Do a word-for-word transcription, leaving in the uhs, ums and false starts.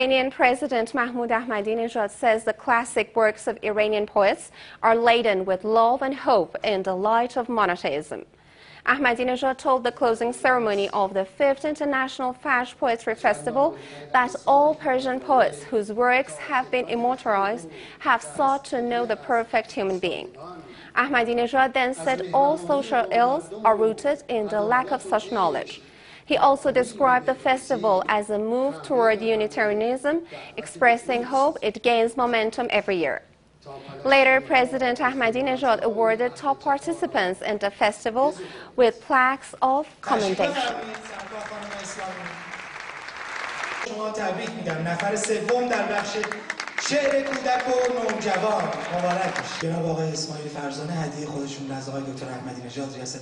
Iranian President Mahmoud Ahmadinejad says the classic works of Iranian poets are laden with love and hope in the light of monotheism. Ahmadinejad told the closing ceremony of the fifth International Fajr Poetry Festival that all Persian poets whose works have been immortalized have sought to know the perfect human being. Ahmadinejad then said all social ills are rooted in the lack of such knowledge. He also described the festival as a move toward Unitarianism, expressing hope it gains momentum every year. Later, President Ahmadinejad awarded top participants in the festival with plaques of commendation. شعر کودک و نوجوان مبارک باشه. جناب آقای اسماعیل فرزانه هدیه خودشون از آقای دکتر احمدی نژاد ریاست